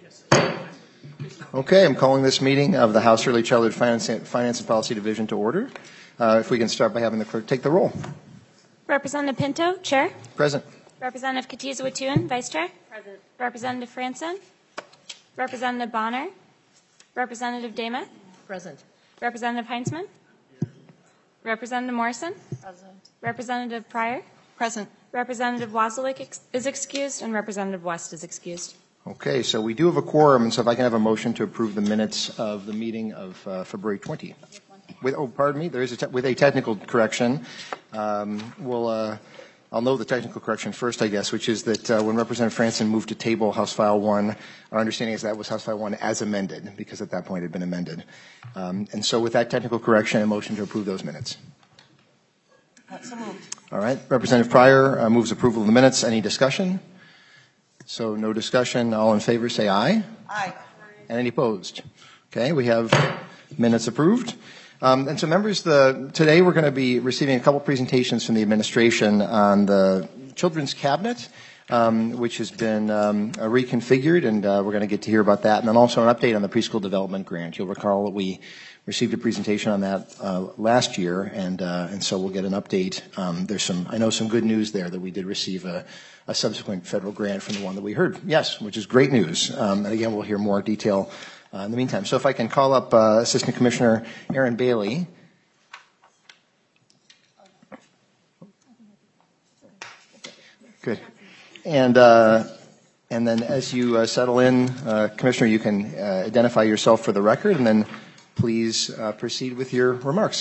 Okay, I'm calling this meeting of the House Early Childhood Finance and Policy Division to order. If we can start by having the clerk take the roll. Representative Pinto, Chair. Present. Representative Katiza-Watun, Vice Chair. Present. Representative Franson. Representative Bonner. Representative Dama. Present. Representative Heinzman. Representative Morrison. Present. Representative Pryor. Present. Representative Wasilek is excused, and Representative West is excused. Okay, so we do have a quorum, and so if I can have a motion to approve the minutes of the meeting of February 20. Pardon me, there is with a technical correction. I'll know the technical correction first, I guess, which is that when Representative Franson moved to table House File 1, our understanding is that was House File 1 as amended, because at that point it had been amended. And so with that technical correction, a motion to approve those minutes. So moved. All right, Representative Pryor moves approval of the minutes. Any discussion? So no discussion. All in favor say aye. Aye. And any opposed? Okay, we have minutes approved. And so members, today we're going to be receiving a couple presentations from the administration on the Children's Cabinet, which has been reconfigured, and we're going to get to hear about that. And then also an update on the Preschool Development Grant. You'll recall that we received a presentation on that last year, and so we'll get an update. There's some good news there that we did receive a subsequent federal grant from the one that we heard. Yes, which is great news. And again, we'll hear more detail in the meantime. So if I can call up Assistant Commissioner Aaron Bailey. Good. And then as you settle in, Commissioner, you can identify yourself for the record, and then please proceed with your remarks.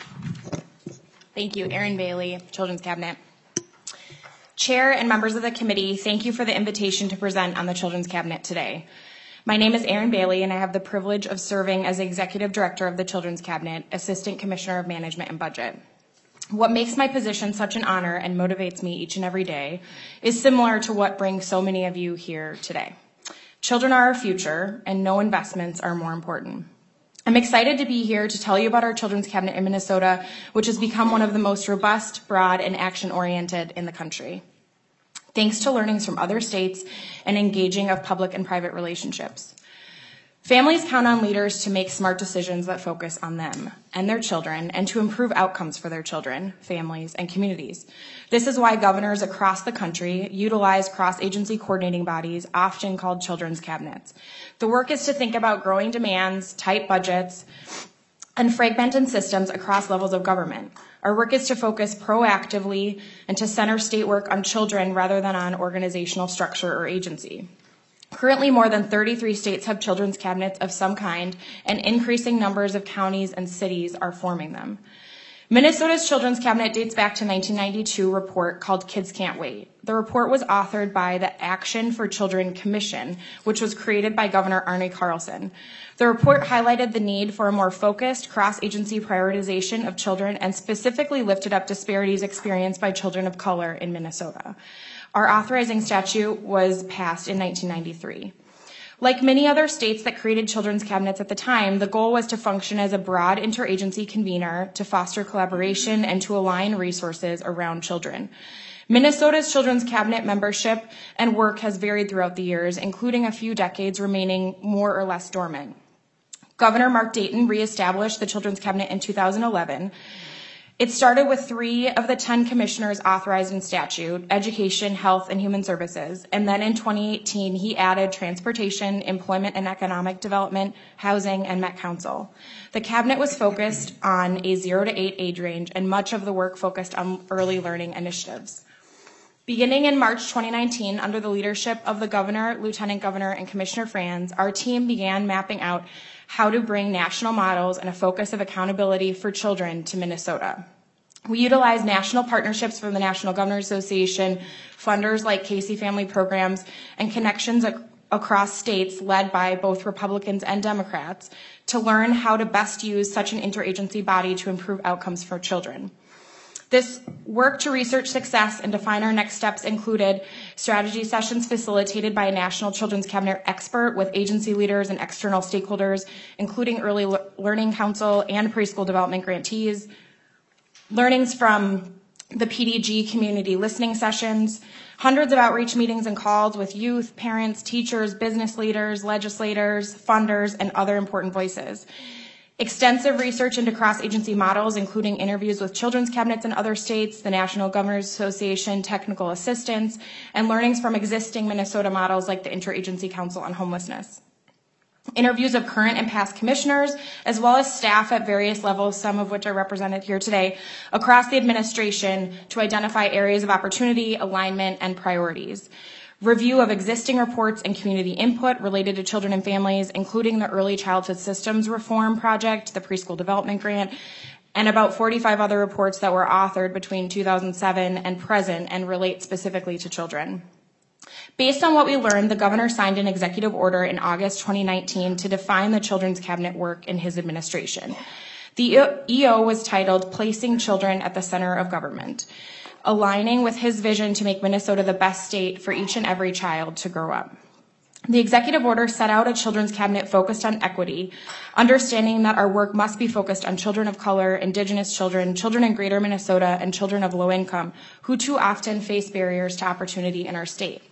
Thank you. Aaron Bailey, Children's Cabinet. Chair and members of the committee, thank you for the invitation to present on the Children's Cabinet today. My name is Aaron Bailey, and I have the privilege of serving as the Executive Director of the Children's Cabinet, Assistant Commissioner of Management and Budget. What makes my position such an honor and motivates me each and every day is similar to what brings so many of you here today. Children are our future, and no investments are more important. I'm excited to be here to tell you about our Children's Cabinet in Minnesota, which has become one of the most robust, broad, and action-oriented in the country, thanks to learnings from other states and engaging of public and private relationships. Families count on leaders to make smart decisions that focus on them and their children and to improve outcomes for their children, families, and communities. This is why governors across the country utilize cross-agency coordinating bodies, often called children's cabinets. The work is to think about growing demands, tight budgets, and fragmented systems across levels of government. Our work is to focus proactively and to center state work on children rather than on organizational structure or agency. Currently, more than 33 states have children's cabinets of some kind, and increasing numbers of counties and cities are forming them. Minnesota's Children's Cabinet dates back to 1992 report called Kids Can't Wait. The report was authored by the Action for Children Commission, which was created by Governor Arne Carlson. The report highlighted the need for a more focused cross-agency prioritization of children and specifically lifted up disparities experienced by children of color in Minnesota. Our authorizing statute was passed in 1993. Like many other states that created children's cabinets at the time, the goal was to function as a broad interagency convener to foster collaboration and to align resources around children. Minnesota's Children's Cabinet membership and work has varied throughout the years, including a few decades remaining more or less dormant. Governor Mark Dayton reestablished the Children's Cabinet in 2011. It started with 3 of the 10 commissioners authorized in statute, Education, Health, and Human Services, and then in 2018 he added Transportation, Employment and Economic Development, Housing, and Met Council. The cabinet was focused on a 0 to 8 age range, and much of the work focused on early learning initiatives. Beginning in March 2019, under the leadership of the Governor, Lieutenant Governor, and Commissioner Franz, our team began mapping out how to bring national models and a focus of accountability for children to Minnesota. We utilize national partnerships from the National Governors Association, funders like Casey Family Programs, and connections across states led by both Republicans and Democrats to learn how to best use such an interagency body to improve outcomes for children. This work to research success and define our next steps included strategy sessions facilitated by a National Children's Cabinet expert with agency leaders and external stakeholders, including Early Learning Council and Preschool Development grantees, learnings from the PDG community listening sessions, hundreds of outreach meetings and calls with youth, parents, teachers, business leaders, legislators, funders, and other important voices. Extensive research into cross-agency models, including interviews with children's cabinets in other states, the National Governors Association, technical assistance, and learnings from existing Minnesota models like the Interagency Council on Homelessness. Interviews of current and past commissioners, as well as staff at various levels, some of which are represented here today, across the administration to identify areas of opportunity, alignment, and priorities. Review of existing reports and community input related to children and families, including the Early Childhood Systems Reform Project, the Preschool Development Grant, and about 45 other reports that were authored between 2007 and present and relate specifically to children. Based on what we learned, the governor signed an executive order in August 2019 to define the Children's Cabinet work in his administration. The EO was titled Placing Children at the Center of Government, aligning with his vision to make Minnesota the best state for each and every child to grow up. The executive order set out a children's cabinet focused on equity, understanding that our work must be focused on children of color, Indigenous children, children in greater Minnesota, and children of low income, who too often face barriers to opportunity in our state.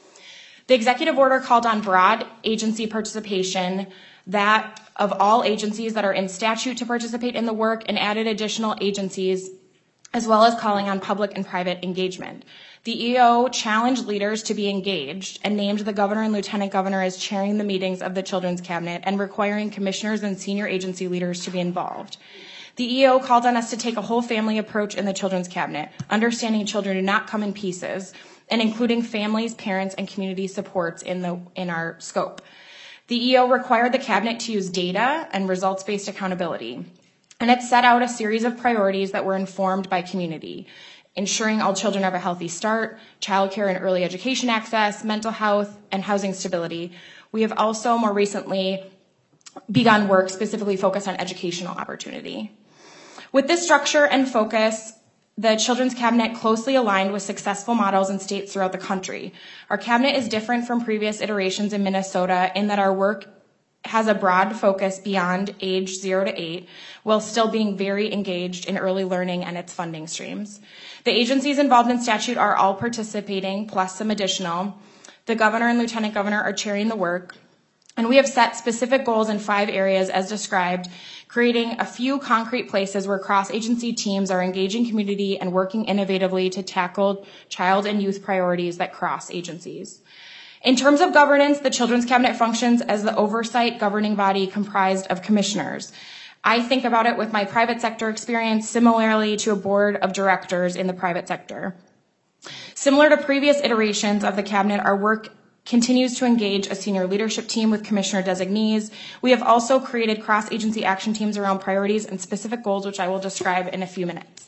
The executive order called on broad agency participation, that of all agencies that are in statute to participate in the work, and added additional agencies, as well as calling on public and private engagement. The EO challenged leaders to be engaged and named the governor and lieutenant governor as chairing the meetings of the Children's Cabinet and requiring commissioners and senior agency leaders to be involved. The EO called on us to take a whole family approach in the Children's Cabinet, understanding children do not come in pieces, and including families, parents, and community supports in our scope. The EO required the cabinet to use data and results-based accountability, and it set out a series of priorities that were informed by community: ensuring all children have a healthy start, childcare and early education access, mental health, and housing stability. We have also more recently begun work specifically focused on educational opportunity. With this structure and focus, the Children's Cabinet closely aligned with successful models in states throughout the country. Our cabinet is different from previous iterations in Minnesota in that our work has a broad focus beyond age 0 to 8, while still being very engaged in early learning and its funding streams. The agencies involved in statute are all participating, plus some additional. The governor and lieutenant governor are chairing the work, and we have set specific goals in 5 areas as described, creating a few concrete places where cross-agency teams are engaging community and working innovatively to tackle child and youth priorities that cross agencies. In terms of governance, the Children's Cabinet functions as the oversight governing body comprised of commissioners. I think about it with my private sector experience similarly to a board of directors in the private sector. Similar to previous iterations of the cabinet, our work continues to engage a senior leadership team with commissioner designees. We have also created cross-agency action teams around priorities and specific goals, which I will describe in a few minutes.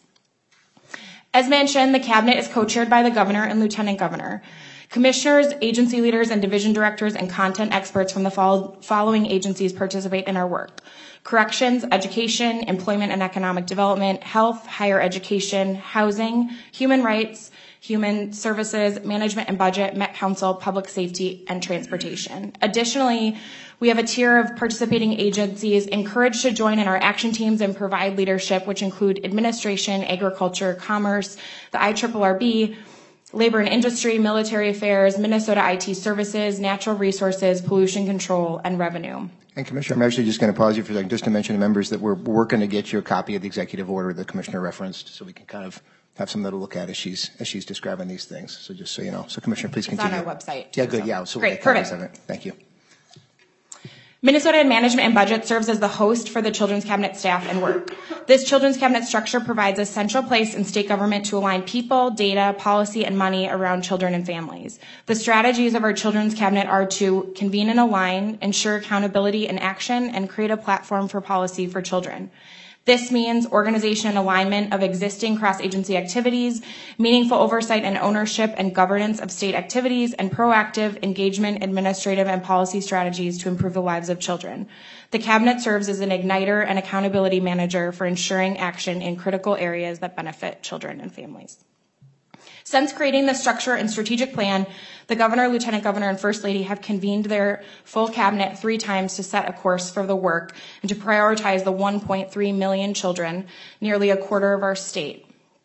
As mentioned, the cabinet is co-chaired by the governor and lieutenant governor. Commissioners, agency leaders, and division directors and content experts from the following agencies participate in our work: corrections, education, employment and economic development, health, higher education, housing, human rights, human services, management and budget, Met Council, public safety, and transportation. Additionally, we have a tier of participating agencies encouraged to join in our action teams and provide leadership, which include administration, agriculture, commerce, the IRRB, labor and industry, military affairs, Minnesota IT services, natural resources, pollution control, and revenue. And Commissioner, I'm actually just going to pause you for a second just to mention to members that we're working to get you a copy of the executive order the Commissioner referenced so we can kind of have something to look at as she's describing these things. So just so you know. So Commissioner, please continue. It's on our website. Yeah, good. Yeah, so great, we'll get copies perfect. of it. Thank you. Minnesota Management and Budget serves as the host for the Children's Cabinet staff and work. This Children's Cabinet structure provides a central place in state government to align people, data, policy, and money around children and families. The strategies of our Children's Cabinet are to convene and align, ensure accountability and action, and create a platform for policy for children. This means organization and alignment of existing cross-agency activities, meaningful oversight and ownership and governance of state activities, and proactive engagement, administrative, and policy strategies to improve the lives of children. The Cabinet serves as an igniter and accountability manager for ensuring action in critical areas that benefit children and families. Since creating the structure and strategic plan, the governor, lieutenant governor, and first lady have convened their full cabinet 3 times to set a course for the work and to prioritize the 1.3 million children, nearly a quarter of our state.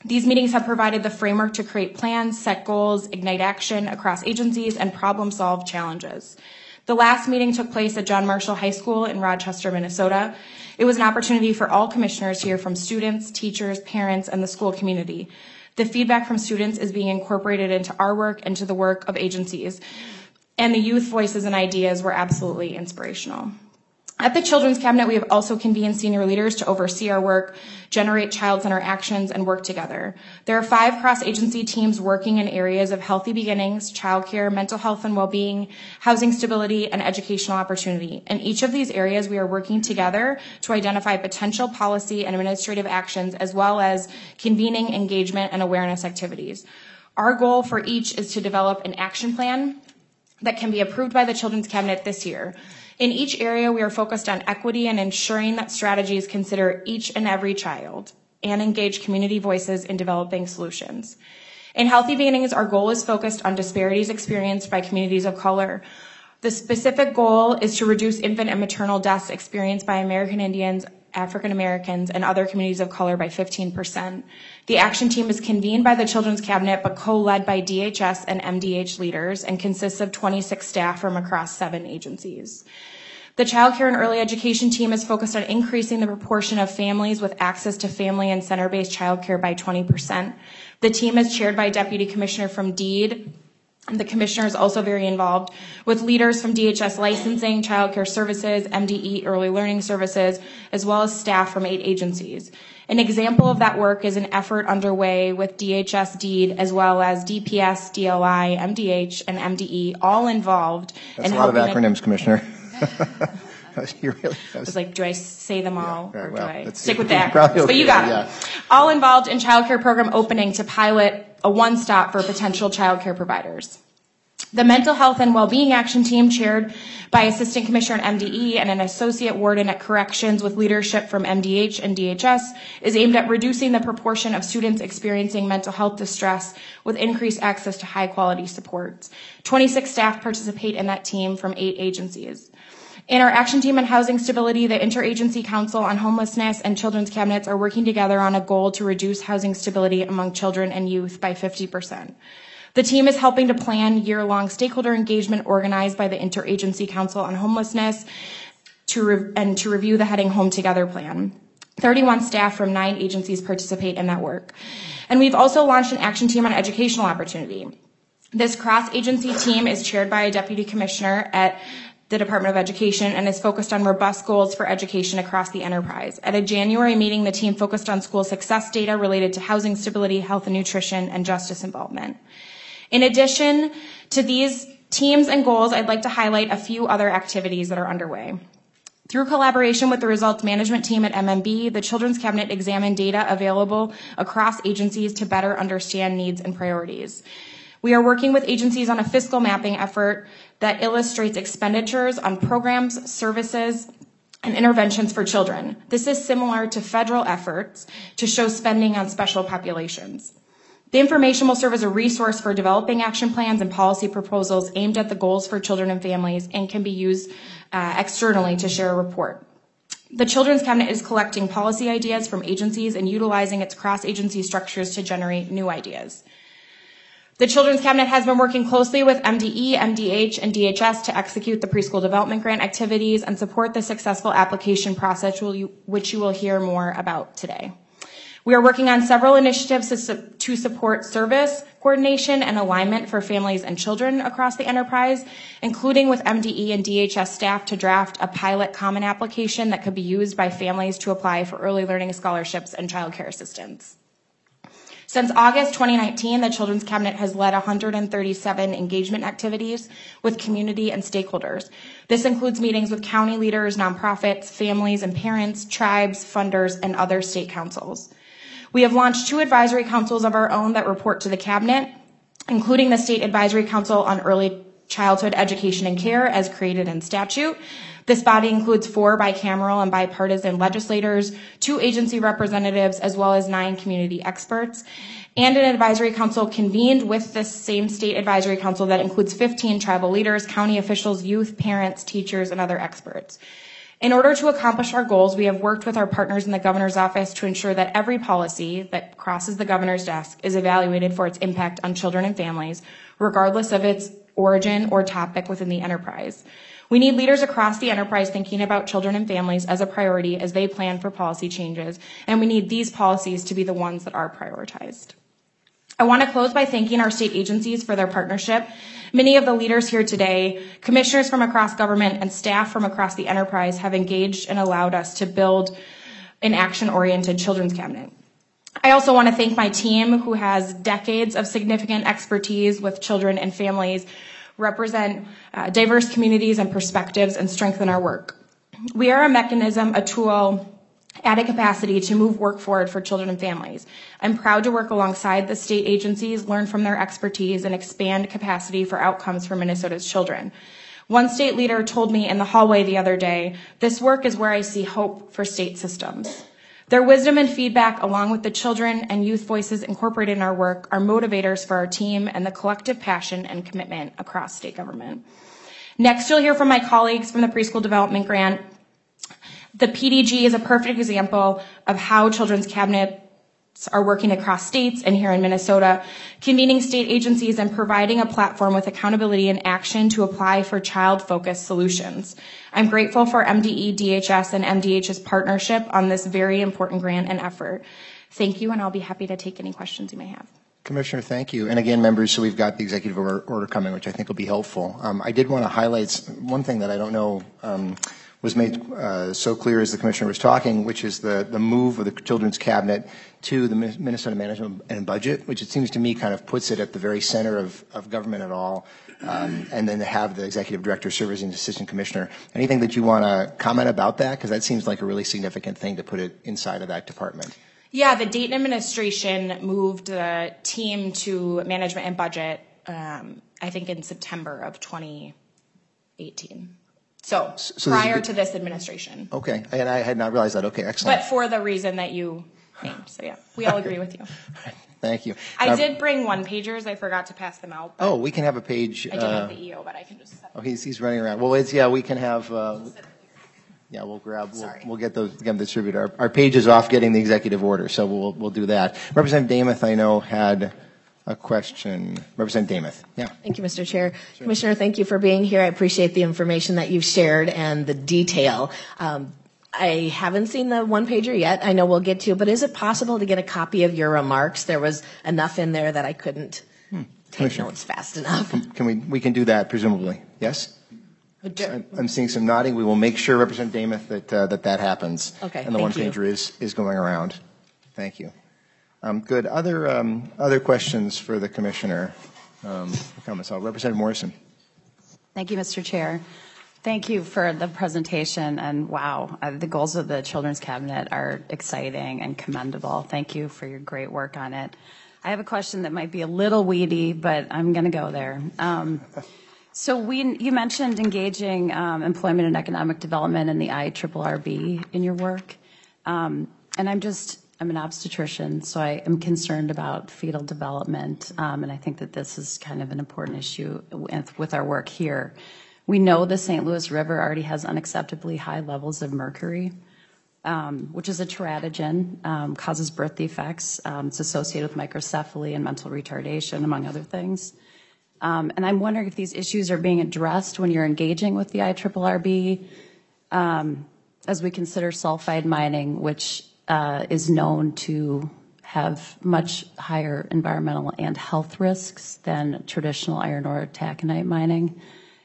These meetings have provided the framework to create plans, set goals, ignite action across agencies, and problem-solve challenges. The last meeting took place at John Marshall High School in Rochester, Minnesota. It was an opportunity for all commissioners to hear from students, teachers, parents, and the school community. The feedback from students is being incorporated into our work and to the work of agencies. And the youth voices and ideas were absolutely inspirational. At the Children's Cabinet, we have also convened senior leaders to oversee our work, generate child-centered actions, and work together. There are 5 cross-agency teams working in areas of healthy beginnings, childcare, mental health and well-being, housing stability, and educational opportunity. In each of these areas, we are working together to identify potential policy and administrative actions, as well as convening engagement and awareness activities. Our goal for each is to develop an action plan that can be approved by the Children's Cabinet this year. In each area, we are focused on equity and ensuring that strategies consider each and every child and engage community voices in developing solutions. In Healthy Beginnings, our goal is focused on disparities experienced by communities of color. The specific goal is to reduce infant and maternal deaths experienced by American Indians, African Americans, and other communities of color by 15%. The action team is convened by the Children's Cabinet, but co-led by DHS and MDH leaders, and consists of 26 staff from across 7 agencies. The Child Care and Early Education team is focused on increasing the proportion of families with access to family and center-based child care by 20%. The team is chaired by Deputy Commissioner from DEED. The commissioner is also very involved with leaders from DHS Licensing, Child Care Services, MDE Early Learning Services, as well as staff from 8 agencies. An example of that work is an effort underway with DHS DEED, as well as DPS, DLI, MDH, and MDE, all involved. That's a lot of acronyms, Commissioner. I was like, do I say them all, yeah, or well, do I stick with that? Okay, but you got yeah. it. All involved in child care program opening to pilot a one-stop for potential child care providers. The Mental Health and Wellbeing Action Team, chaired by Assistant Commissioner at MDE and an Associate Warden at Corrections with leadership from MDH and DHS, is aimed at reducing the proportion of students experiencing mental health distress with increased access to high-quality supports. 26 staff participate in that team from 8 agencies. In our action team on housing stability, the Interagency Council on Homelessness and Children's Cabinets are working together on a goal to reduce housing stability among children and youth by 50%. The team is helping to plan year-long stakeholder engagement organized by the Interagency Council on Homelessness to review the Heading Home Together plan. 31 staff from 9 agencies participate in that work. And we've also launched an action team on educational opportunity. This cross-agency team is chaired by a deputy commissioner at the Department of Education and is focused on robust goals for education across the enterprise. At a January meeting, the team focused on school success data related to housing stability, health and nutrition, and justice involvement. In addition to these teams and goals, I'd like to highlight a few other activities that are underway. Through collaboration with the results management team at MMB, the Children's Cabinet examined data available across agencies to better understand needs and priorities. We are working with agencies on a fiscal mapping effort that illustrates expenditures on programs, services, and interventions for children. This is similar to federal efforts to show spending on special populations. The information will serve as a resource for developing action plans and policy proposals aimed at the goals for children and families and can be used externally to share a report. The Children's Cabinet is collecting policy ideas from agencies and utilizing its cross-agency structures to generate new ideas. The Children's Cabinet has been working closely with MDE, MDH, and DHS to execute the preschool development grant activities and support the successful application process, which you will hear more about today. We are working on several initiatives to support service coordination and alignment for families and children across the enterprise, including with MDE and DHS staff to draft a pilot common application that could be used by families to apply for early learning scholarships and child care assistance. Since August 2019, the Children's Cabinet has led 137 engagement activities with community and stakeholders. This includes meetings with county leaders, nonprofits, families and parents, tribes, funders, and other state councils. We have launched 2 advisory councils of our own that report to the Cabinet, including the State Advisory Council on Early Childhood Education and Care as created in statute. This body includes 4 bicameral and bipartisan legislators, 2 agency representatives, as well as 9 community experts, and an advisory council convened with this same state advisory council that includes 15 tribal leaders, county officials, youth, parents, teachers, and other experts. In order to accomplish our goals, we have worked with our partners in the governor's office to ensure that every policy that crosses the governor's desk is evaluated for its impact on children and families, regardless of its origin or topic within the enterprise. We need leaders across the enterprise thinking about children and families as a priority as they plan for policy changes, and we need these policies to be the ones that are prioritized. I want to close by thanking our state agencies for their partnership. Many of the leaders here today, commissioners from across government and staff from across the enterprise have engaged and allowed us to build an action-oriented children's cabinet. I also want to thank my team who has decades of significant expertise with children and families, represent diverse communities and perspectives, and strengthen our work. We are a mechanism, a tool, at a capacity to move work forward for children and families. I'm proud to work alongside the state agencies, learn from their expertise, and expand capacity for outcomes for Minnesota's children. One state leader told me in the hallway the other day, "This work is where I see hope for state systems." Their wisdom and feedback, along with the children and youth voices incorporated in our work, are motivators for our team and the collective passion and commitment across state government. Next, you'll hear from my colleagues from the Preschool Development Grant. The PDG is a perfect example of how children's cabinets are working across states and here in Minnesota, convening state agencies and providing a platform with accountability and action to apply for child-focused solutions. I'm grateful for MDE, DHS, and MDH's partnership on this very important grant and effort. Thank you, and I'll be happy to take any questions you may have. Commissioner, thank you. And again, members, so we've got the executive order coming, which I think will be helpful. I did want to highlight one thing that I don't know was made so clear as the Commissioner was talking, which is the move of the Children's Cabinet to the Minnesota Management and Budget, which it seems to me kind of puts it at the very center of government at all, and then to have the Executive Director serve as an Assistant Commissioner. Anything that you want to comment about that? Because that seems like a really significant thing to put it inside of that department. Yeah, the Dayton administration moved the team to Management and Budget, I think in September of 2018. So prior to this administration. Okay, and I had not realized that. Okay, excellent. But for the reason that you named. So yeah, we all agree with you. Thank you. I did bring one-pagers. I forgot to pass them out. Oh, we can have a page. I do have the EO, but I can just set Oh, he's running around. Well, we can have, yeah, we'll get those again distributed. Our page is off getting the executive order, so we'll do that. Representative Demuth, I know, had a question. Representative Demuth, yeah. Thank you, Mr. Chair. Sure. Commissioner, thank you for being here. I appreciate the information that you've shared and the detail. I haven't seen the one-pager yet. I know we'll get to, but is it possible to get a copy of your remarks? There was enough in there that I couldn't take notes fast enough. We can do that, presumably. Yes? I'm seeing some nodding. We will make sure, Representative Demuth, that happens. Okay, and the one-pager is going around. Thank you. Good. Other questions for the Commissioner? Comments? Representative Morrison. Thank you, Mr. Chair. Thank you for the presentation, and wow, the goals of the Children's Cabinet are exciting and commendable. Thank you for your great work on it. I have a question that might be a little weedy, but I'm going to go there. So you mentioned engaging employment and economic development in the IRRB in your work, and I'm an obstetrician, so I am concerned about fetal development, and I think that this is kind of an important issue with our work here. We know the St. Louis River already has unacceptably high levels of mercury, which is a teratogen, causes birth defects. It's associated with microcephaly and mental retardation, among other things. And I'm wondering if these issues are being addressed when you're engaging with the IRRB, as we consider sulfide mining, which is known to have much higher environmental and health risks than traditional iron ore taconite mining.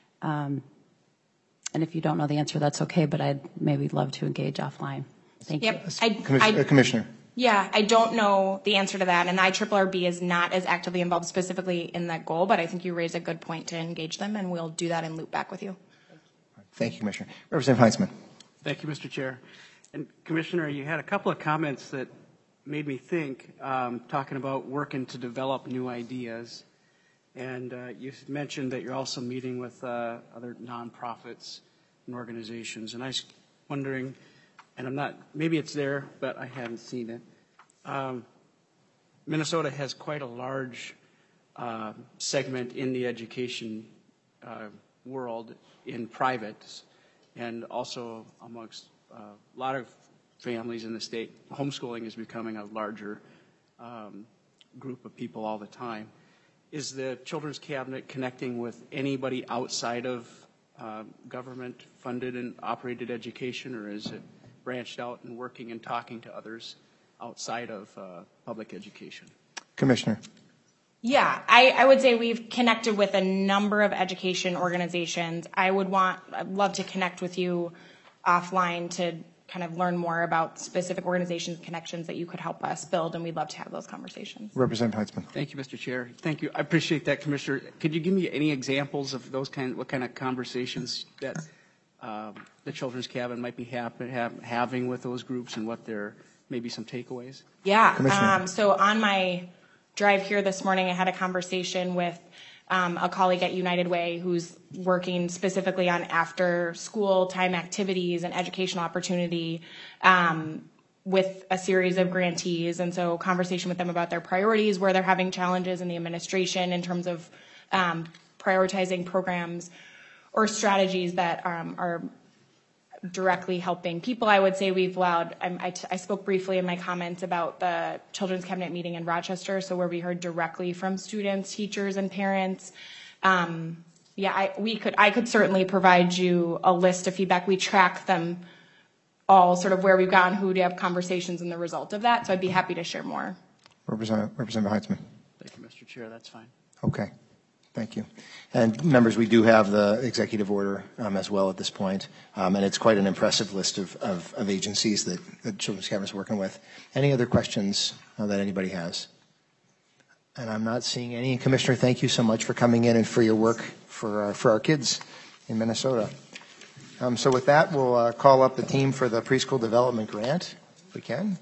And if you don't know the answer, that's okay, but I'd maybe love to engage offline. Thank you. Commissioner. Yeah, I don't know the answer to that, and the IRRB is not as actively involved specifically in that goal, but I think you raise a good point to engage them, and we'll do that and loop back with you. Thank you, Commissioner. Representative Heinzman. Thank you, Mr. Chair. And Commissioner, you had a couple of comments that made me think, talking about working to develop new ideas. And you mentioned that you're also meeting with other nonprofits and organizations. And I was wondering, and maybe it's there, but I haven't seen it. Minnesota has quite a large segment in the education world in privates. and also amongst a lot of families in the state, homeschooling is becoming a larger group of people all the time. Is the Children's Cabinet connecting with anybody outside of government-funded and operated education, or is it branched out and working and talking to others outside of public education? Commissioner. Yeah, I would say we've connected with a number of education organizations. I'd love to connect with you offline to kind of learn more about specific organizations, connections that you could help us build, and we'd love to have those conversations. Representative Heitzman. Thank you, Mr. Chair. Thank you. I appreciate that, Commissioner. Could you give me any examples of what kind of conversations that the Children's Cabinet might be having with those groups, and what their maybe some takeaways? Yeah. So on my drive here this morning, I had a conversation with a colleague at United Way who's working specifically on after school time activities and educational opportunity with a series of grantees. And so conversation with them about their priorities, where they're having challenges in the administration in terms of prioritizing programs or strategies that are directly helping people. I would say we've allowed, I spoke briefly in my comments about the Children's Cabinet meeting in Rochester, so where we heard directly from students, teachers, and parents. I could certainly provide you a list of feedback. We track them all, sort of where we've gone, who do have conversations, and the result of that. So I'd be happy to share more. Representative Heitzman. Thank you, Mr. Chair. That's fine. Okay. Thank you. And members, we do have the executive order as well at this point, and it's quite an impressive list of agencies that the Children's Cabinet is working with. Any other questions that anybody has? And I'm not seeing any. Commissioner, thank you so much for coming in and for your work for our kids in Minnesota. So with that, we'll call up the team for the preschool development grant, if we can.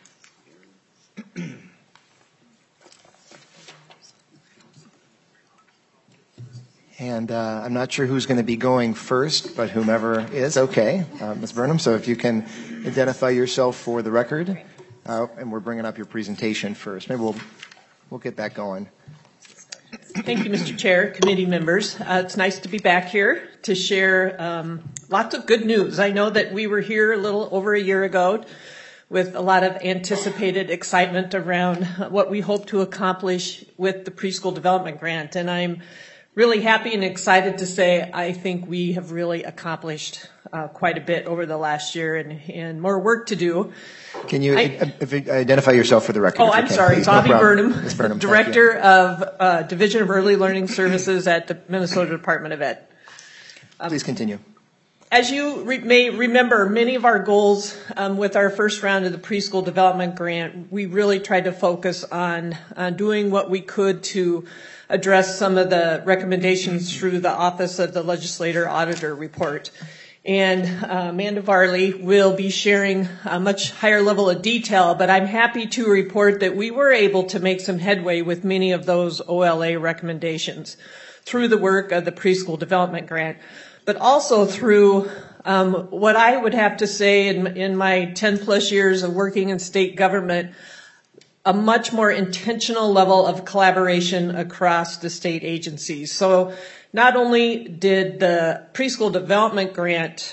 And I'm not sure who's going to be going first, but whomever is, okay. Ms. Burnham, so if you can identify yourself for the record, and we're bringing up your presentation first. Maybe we'll get that going. Thank you, Mr. Chair, committee members. It's nice to be back here to share lots of good news. I know that we were here a little over a year ago with a lot of anticipated excitement around what we hope to accomplish with the preschool development grant, and I'm really happy and excited to say I think we have really accomplished quite a bit over the last year, and more work to do. Can you identify yourself for the record? Oh, I'm sorry. Please, Bobby Burnham, Burnham, Director of Division of Early Learning Services at the Minnesota Department of Ed. Please continue. As you may remember, many of our goals with our first round of the preschool development grant, we really tried to focus on doing what we could to address some of the recommendations through the Office of the Legislator Auditor report. And Amanda Varley will be sharing a much higher level of detail, but I'm happy to report that we were able to make some headway with many of those OLA recommendations through the work of the preschool development grant, but also through what I would have to say in my 10 plus years of working in state government, a much more intentional level of collaboration across the state agencies. So not only did the preschool development grant,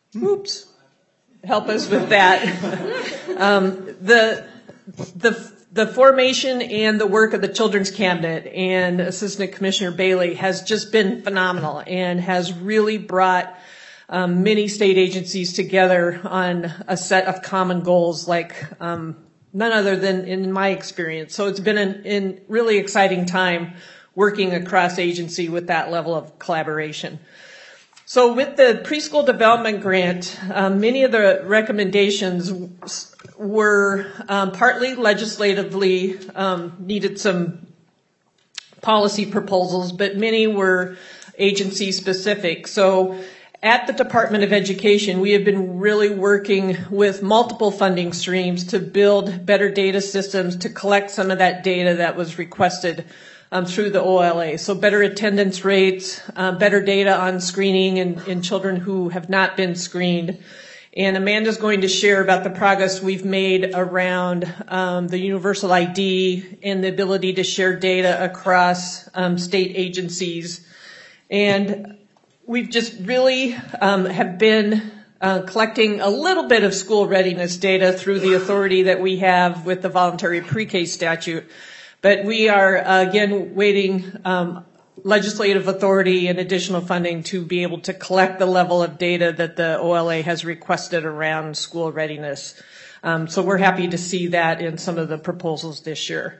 help us with that, the formation and the work of the Children's Cabinet and Assistant Commissioner Bailey has just been phenomenal and has really brought many state agencies together on a set of common goals like none other than in my experience. So it's been a really exciting time working across agency with that level of collaboration. So with the preschool development grant, many of the recommendations were partly legislatively needed some policy proposals, but many were agency specific. So at the Department of Education, we have been really working with multiple funding streams to build better data systems to collect some of that data that was requested through the OLA. So better attendance rates, better data on screening in children who have not been screened. And Amanda's going to share about the progress we've made around the universal ID and the ability to share data across state agencies. And we've just really have been collecting a little bit of school readiness data through the authority that we have with the voluntary pre-K statute. But we are, again, waiting legislative authority and additional funding to be able to collect the level of data that the OLA has requested around school readiness. So we're happy to see that in some of the proposals this year.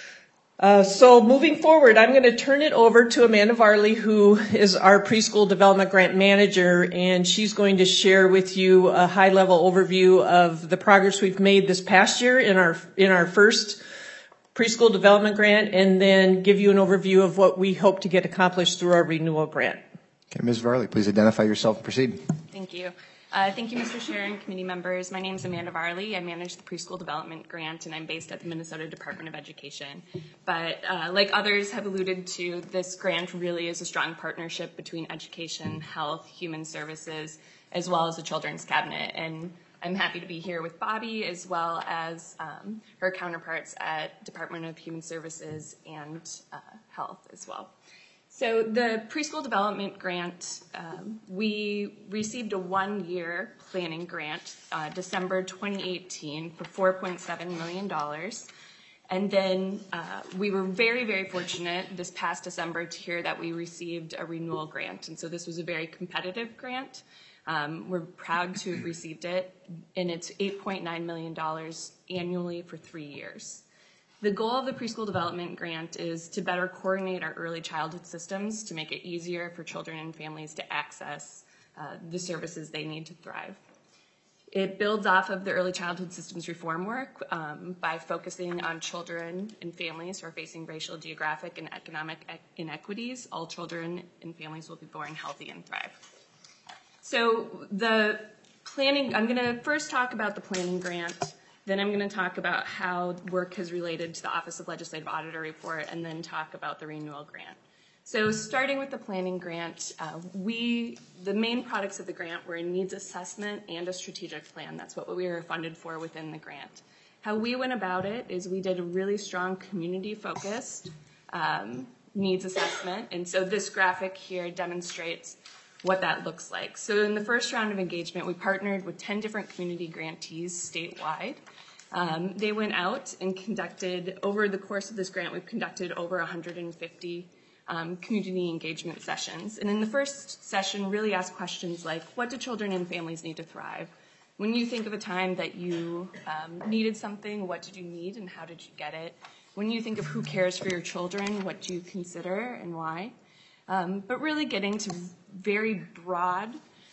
So moving forward, I'm going to turn it over to Amanda Varley, who is our preschool development grant manager, and she's going to share with you a high-level overview of the progress we've made this past year in our first preschool development grant, and then give you an overview of what we hope to get accomplished through our renewal grant. Okay, Ms. Varley, please identify yourself and proceed. Thank you. Thank you, Mr. Chair and committee members. My name is Amanda Varley. I manage the Preschool Development Grant, and I'm based at the Minnesota Department of Education. But like others have alluded to, this grant really is a strong partnership between education, health, human services, as well as the Children's Cabinet. And I'm happy to be here with Bobby, as well as her counterparts at Department of Human Services and Health as well. So the Preschool Development Grant, we received a one-year planning grant, December 2018, for $4.7 million. And then we were very, very fortunate this past December to hear that we received a renewal grant. And so this was a very competitive grant. We're proud to have received it, and it's $8.9 million annually for 3 years. The goal of the Preschool Development Grant is to better coordinate our early childhood systems to make it easier for children and families to access the services they need to thrive. It builds off of the early childhood systems reform work by focusing on children and families who are facing racial, geographic, and economic inequities. All children and families will be born healthy and thrive. So the planning, I'm going to first talk about the planning grant. Then I'm going to talk about how work has related to the Office of Legislative Auditor report, and then talk about the renewal grant. So starting with the planning grant, the main products of the grant were a needs assessment and a strategic plan. That's what we were funded for within the grant. How we went about it is we did a really strong community-focused needs assessment, and so this graphic here demonstrates what that looks like. So in the first round of engagement, we partnered with 10 different community grantees statewide. They went out and conducted, over the course of this grant, we've conducted over 150 community engagement sessions. And in the first session, really asked questions like, what do children and families need to thrive? When you think of a time that you needed something, what did you need and how did you get it? When you think of who cares for your children, what do you consider and why? But really getting to very broad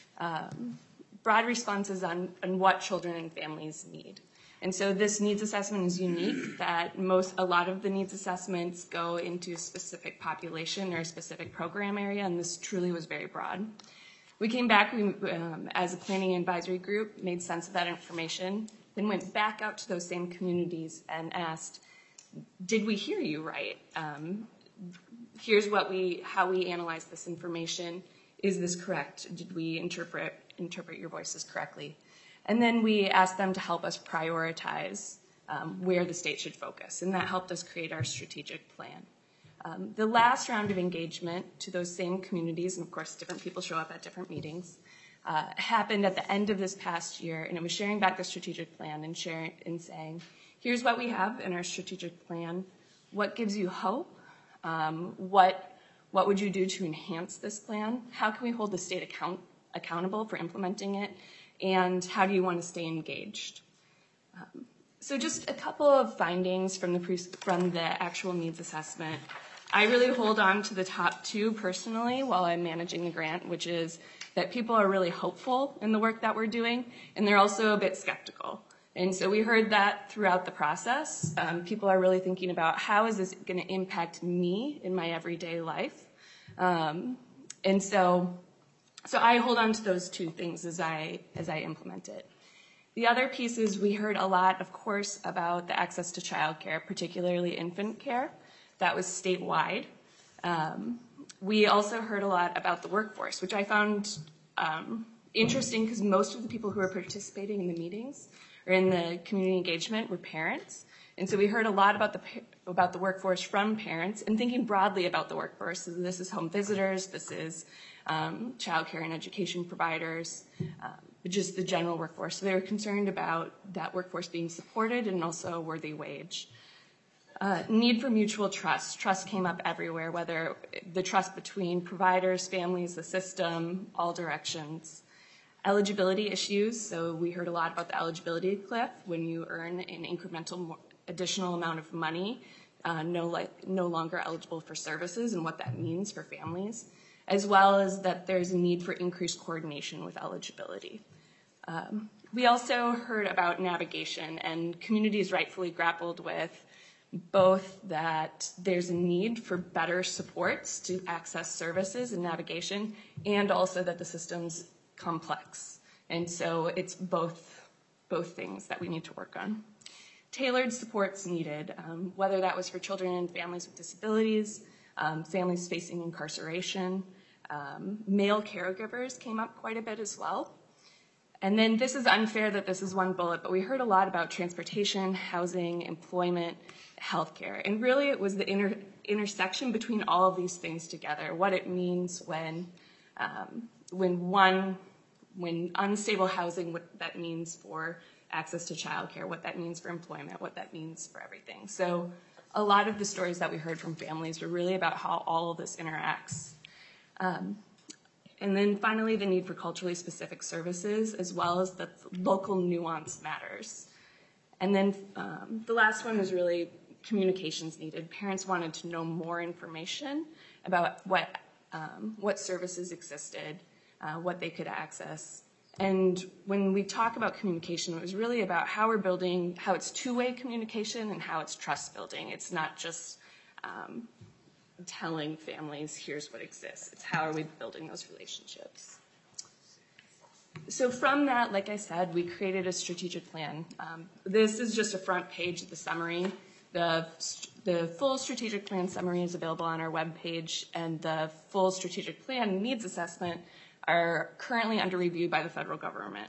responses on what children and families need. And so this needs assessment is unique, that a lot of the needs assessments go into a specific population or a specific program area, and this truly was very broad. We came back, as a planning advisory group, made sense of that information, then went back out to those same communities and asked, did we hear you right? Here's how we analyze this information. Is this correct? Did we interpret your voices correctly? And then we asked them to help us prioritize where the state should focus, and that helped us create our strategic plan. The last round of engagement to those same communities, and of course different people show up at different meetings, happened at the end of this past year, and it was sharing back the strategic plan and saying, here's what we have in our strategic plan. What gives you hope? What would you do to enhance this plan? How can we hold the state accountable for implementing it? And how do you want to stay engaged? So just a couple of findings from the actual needs assessment. I really hold on to the top two personally while I'm managing the grant, which is that people are really hopeful in the work that we're doing, and they're also a bit skeptical. And so we heard that throughout the process. People are really thinking about, how is this going to impact me in my everyday life? And so I hold on to those two things as I implement it. The other piece is we heard a lot, of course, about the access to childcare, particularly infant care. That was statewide. We also heard a lot about the workforce, which I found interesting because most of the people who were participating in the meetings or in the community engagement were parents. And so we heard a lot about the workforce from parents and thinking broadly about the workforce. So this is home visitors, this is child care and education providers, just the general workforce. So they were concerned about that workforce being supported and also a worthy wage. Need for mutual trust. Trust came up everywhere, whether the trust between providers, families, the system, all directions. Eligibility issues. So we heard a lot about the eligibility cliff. When you earn an incremental additional amount of money, no longer eligible for services and what that means for families, as well as that there's a need for increased coordination with eligibility. We also heard about navigation, and communities rightfully grappled with both that there's a need for better supports to access services and navigation, and also that the system's complex. And so it's both things that we need to work on. Tailored supports needed, whether that was for children and families with disabilities, families facing incarceration. Male caregivers came up quite a bit as well. And then this is unfair that this is one bullet, but we heard a lot about transportation, housing, employment, healthcare. And really it was the intersection between all of these things together, what it means when unstable housing, what that means for access to childcare, what that means for employment, what that means for everything. So a lot of the stories that we heard from families were really about how all of this interacts. And then finally, the need for culturally specific services, as well as that local nuance matters. And then the last one was really communications needed. Parents wanted to know more information about what services existed, what they could access. And when we talk about communication, it was really about how we're building, how it's two-way communication and how it's trust building. It's not just telling families, here's what exists. It's how are we building those relationships. So from that, like I said, we created a strategic plan. This is just a front page of the summary. The full strategic plan summary is available on our webpage, and the full strategic plan needs assessment are currently under review by the federal government.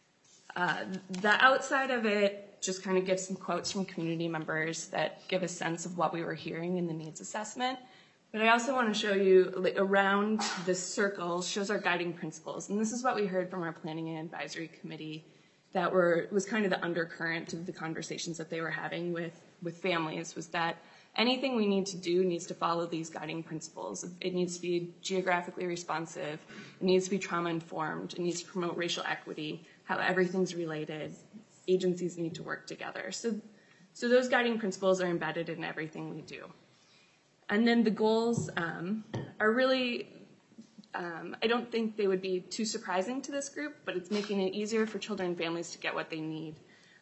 The outside of it just kind of gives some quotes from community members that give a sense of what we were hearing in the needs assessment. But I also want to show you around this circle shows our guiding principles. And this is what we heard from our planning and advisory committee that was kind of the undercurrent of the conversations that they were having with families, was that anything we need to do needs to follow these guiding principles. It needs to be geographically responsive. It needs to be trauma-informed. It needs to promote racial equity, how everything's related. Agencies need to work together. So those guiding principles are embedded in everything we do. And then the goals are really, I don't think they would be too surprising to this group, but it's making it easier for children and families to get what they need.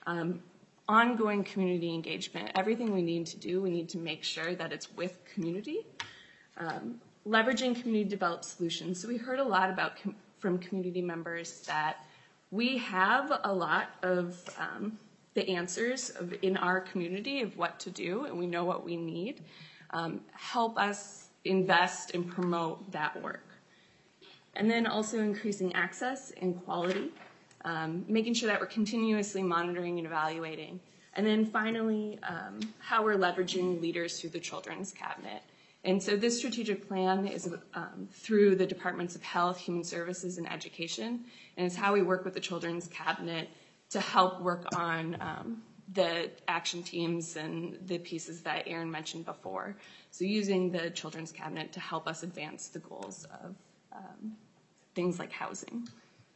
Ongoing community engagement. Everything we need to do, we need to make sure that it's with community. Leveraging community-developed solutions. So we heard a lot from community members that we have a lot of the answers in our community of what to do, and we know what we need. Help us invest and promote that work. And then also increasing access and quality. Making sure that we're continuously monitoring and evaluating. And then finally, how we're leveraging leaders through the Children's Cabinet. And so this strategic plan is through the Departments of Health, Human Services, and Education. And it's how we work with the Children's Cabinet to help work on the action teams and the pieces that Aaron mentioned before. So using the Children's Cabinet to help us advance the goals of things like housing.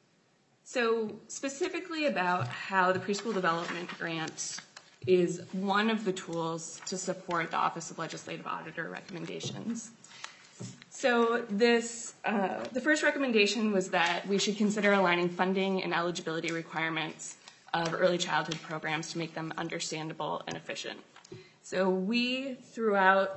So specifically about how the Preschool Development Grant is one of the tools to support the Office of Legislative Auditor recommendations. So this, the first recommendation was that we should consider aligning funding and eligibility requirements of early childhood programs to make them understandable and efficient. So we, throughout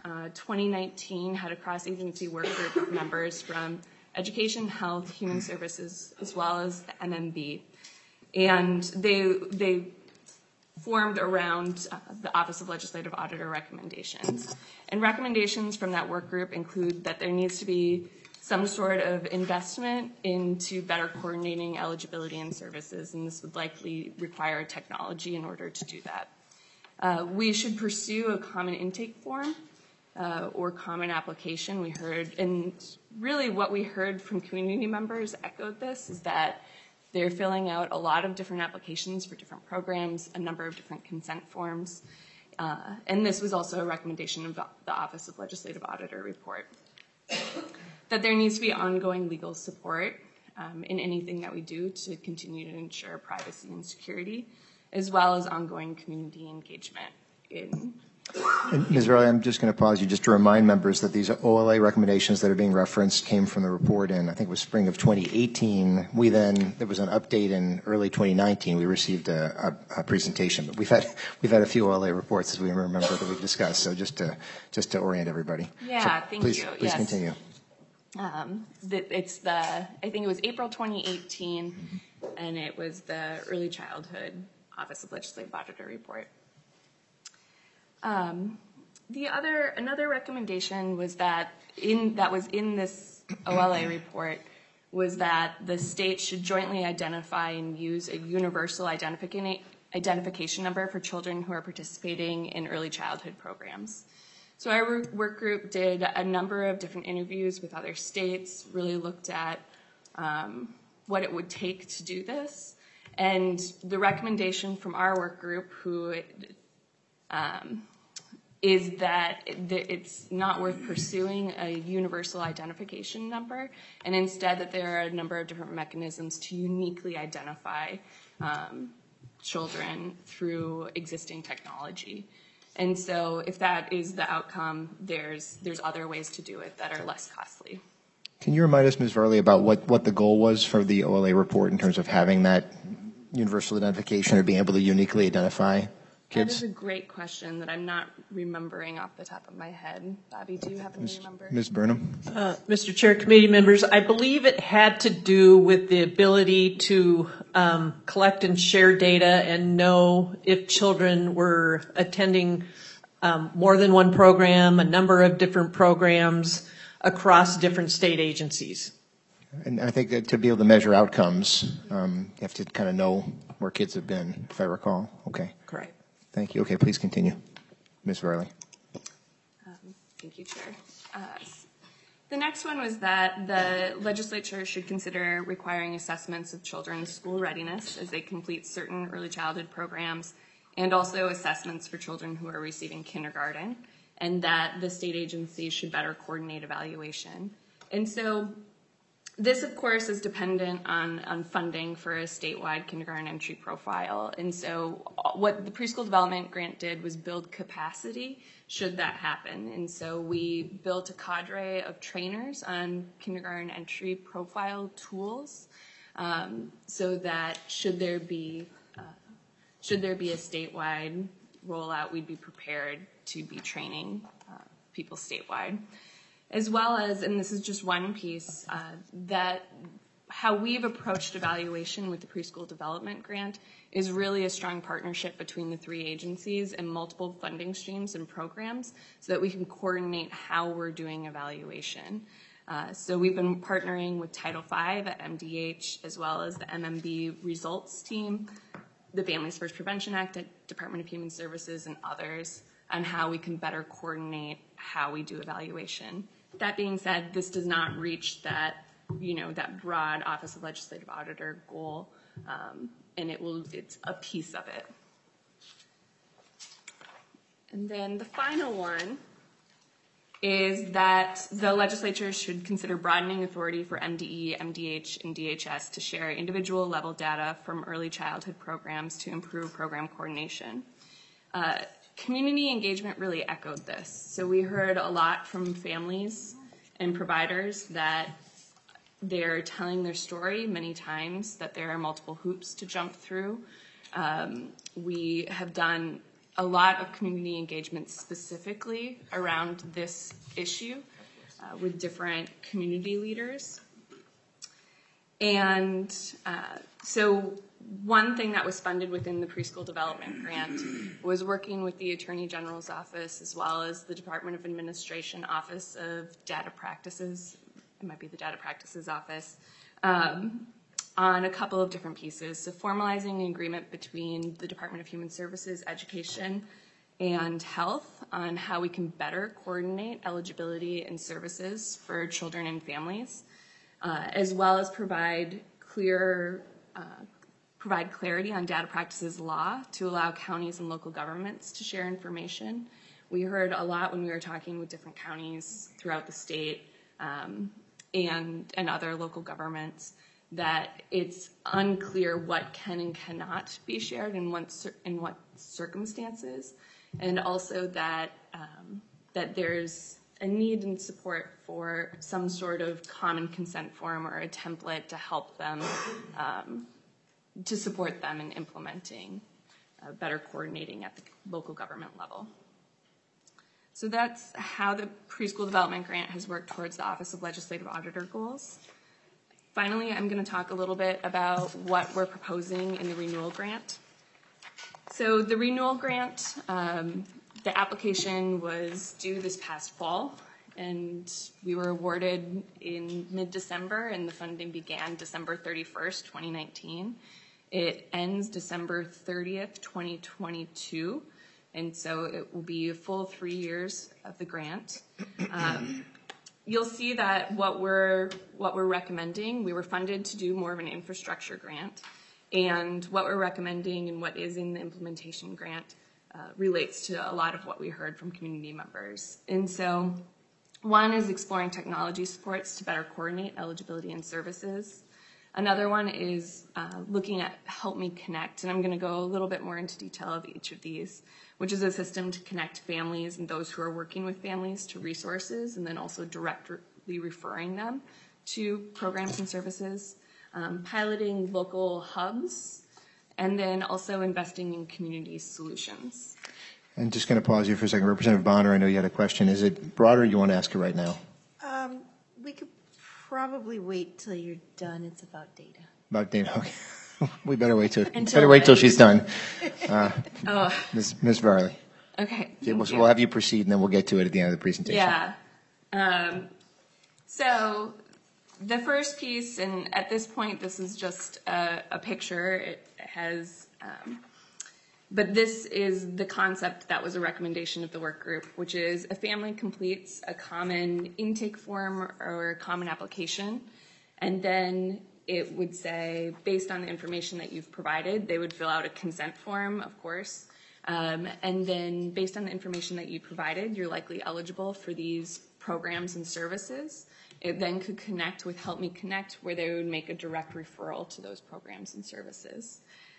2019, had a cross-agency work group of members from Education, Health, Human Services, as well as the MMB. And they formed around the Office of Legislative Auditor recommendations. And recommendations from that work group include that there needs to be some sort of investment into better coordinating eligibility and services, and this would likely require technology in order to do that. We should pursue a common intake form or common application. We heard, and really what we heard from community members echoed this, is that they're filling out a lot of different applications for different programs, a number of different consent forms. And this was also a recommendation of the Office of Legislative Auditor report, that there needs to be ongoing legal support in anything that we do to continue to ensure privacy and security, as well as ongoing community engagement in. And Ms. Varley, I'm just going to pause you just to remind members that these OLA recommendations that are being referenced came from the report in, I think it was spring of 2018. There was an update in early 2019. We received a presentation, but we've had a few OLA reports, as we remember, that we've discussed. So just to orient everybody. Yeah, so thank please, you. Please continue. I think it was April 2018, and it was the Early Childhood Office of Legislative Auditor report. Another recommendation was that was in this OLA report was that the state should jointly identify and use a universal identification number for children who are participating in early childhood programs. So our work group did a number of different interviews with other states, really looked at what it would take to do this. And the recommendation from our work group, is that it's not worth pursuing a universal identification number, and instead that there are a number of different mechanisms to uniquely identify children through existing technology. And so if that is the outcome, there's other ways to do it that are less costly. Can you remind us, Ms. Varley, about what the goal was for the OLA report in terms of having that universal identification or being able to uniquely identify kids? That is a great question that I'm not remembering off the top of my head. Bobby, do you happen to remember? Ms. Burnham? Mr. Chair, committee members, I believe it had to do with the ability to collect and share data and know if children were attending more than one program, a number of different programs across different state agencies. And I think that to be able to measure outcomes, you have to kind of know where kids have been, if I recall. Okay. Correct. Thank you. Okay, please continue. Ms. Varley. Thank you, Chair. The next one was that the legislature should consider requiring assessments of children's school readiness as they complete certain early childhood programs, and also assessments for children who are receiving kindergarten, and that the state agency should better coordinate evaluation. And so this, of course, is dependent on funding for a statewide kindergarten entry profile. And so what the Preschool Development Grant did was build capacity should that happen. And so we built a cadre of trainers on kindergarten entry profile tools, so that should there be a statewide rollout, we'd be prepared to be training people statewide. As well as, and this is just one piece, that how we've approached evaluation with the Preschool Development Grant is really a strong partnership between the three agencies and multiple funding streams and programs so that we can coordinate how we're doing evaluation. So we've been partnering with Title V at MDH, as well as the MMB results team, the Families First Prevention Act at Department of Human Services, and others on how we can better coordinate how we do evaluation. That being said, this does not reach that broad Office of Legislative Auditor goal, and it's a piece of it. And then the final one is that the legislature should consider broadening authority for MDE, MDH, and DHS to share individual level data from early childhood programs to improve program coordination. Community engagement really echoed this. So we heard a lot from families and providers that they're telling their story many times, that there are multiple hoops to jump through. We have done a lot of community engagement specifically around this issue with different community leaders. And so one thing that was funded within the Preschool Development Grant was working with the Attorney General's Office, as well as the Department of Administration Office of Data Practices, it might be the Data Practices Office, on a couple of different pieces. So formalizing an agreement between the Department of Human Services, Education, and health on how we can better coordinate eligibility and services for children and families, as well as provide clarity on data practices law to allow counties and local governments to share information. We heard a lot when we were talking with different counties throughout the state and other local governments that it's unclear what can and cannot be shared in what circumstances, and also that there's a need and support for some sort of common consent form or a template to help them, to support them in implementing better coordinating at the local government level. So that's how the Preschool Development Grant has worked towards the Office of Legislative Auditor goals. Finally, I'm going to talk a little bit about what we're proposing in the renewal grant. So the renewal grant, the application was due this past fall, and we were awarded in mid-December, and the funding began December 31st, 2019. It ends December 30th, 2022, and so it will be a full 3 years of the grant. You'll see that what we're recommending, we were funded to do more of an infrastructure grant, and what we're recommending and what is in the implementation grant relates to a lot of what we heard from community members. And so one is exploring technology supports to better coordinate eligibility and services. Another one is looking at Help Me Connect, and I'm going to go a little bit more into detail of each of these, which is a system to connect families and those who are working with families to resources, and then also directly referring them to programs and services, piloting local hubs, and then also investing in community solutions. And just going to pause you for a second. Representative Bonner, I know you had a question. Is it broader or you want to ask it right now? We could probably wait till you're done. It's about data. About data, okay. We better wait till she's done. Ms. Varley. Okay. We'll have you proceed, and then we'll get to it at the end of the presentation. Yeah. So the first piece, and at this point, this is just a picture. It has, but this is the concept that was a recommendation of the work group, which is a family completes a common intake form or a common application, and then it would say, based on the information that you've provided, they would fill out a consent form, of course, and then based on the information that you provided, you're likely eligible for these programs and services. It then could connect with Help Me Connect, where they would make a direct referral to those programs and services.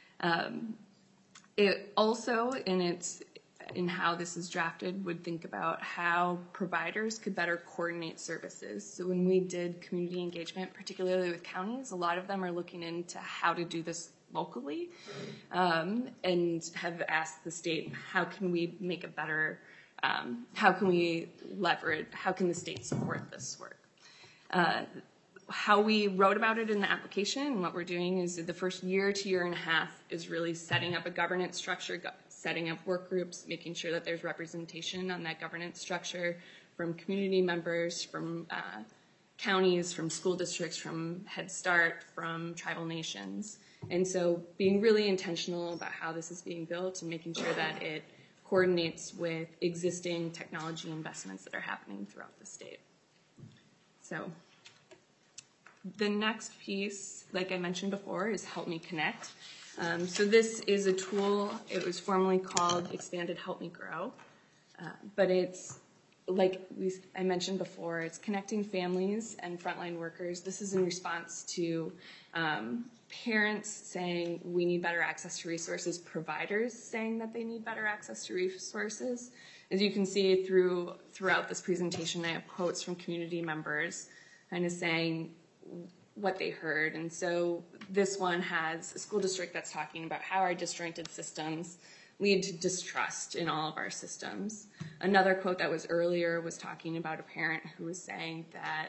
It also, in how this is drafted, would think about how providers could better coordinate services. So when we did community engagement, particularly with counties, a lot of them are looking into how to do this locally, and have asked the state, how can we make a better, how can we leverage, how can the state support this work? How we wrote about it in the application and what we're doing is the first year to year and a half is really setting up a governance structure, setting up work groups, making sure that there's representation on that governance structure from community members, from counties, from school districts, from Head Start, from tribal nations. And so being really intentional about how this is being built and making sure that it coordinates with existing technology investments that are happening throughout the state. So the next piece, like I mentioned before, is Help Me Connect. So this is a tool. It was formerly called Expanded Help Me Grow, but it's, like I mentioned before, it's connecting families and frontline workers. This is in response to parents saying we need better access to resources, providers saying that they need better access to resources. As you can see throughout this presentation, I have quotes from community members kind of saying what they heard. And so this one has a school district that's talking about how our disjointed systems lead to distrust in all of our systems. Another quote that was earlier was talking about a parent who was saying that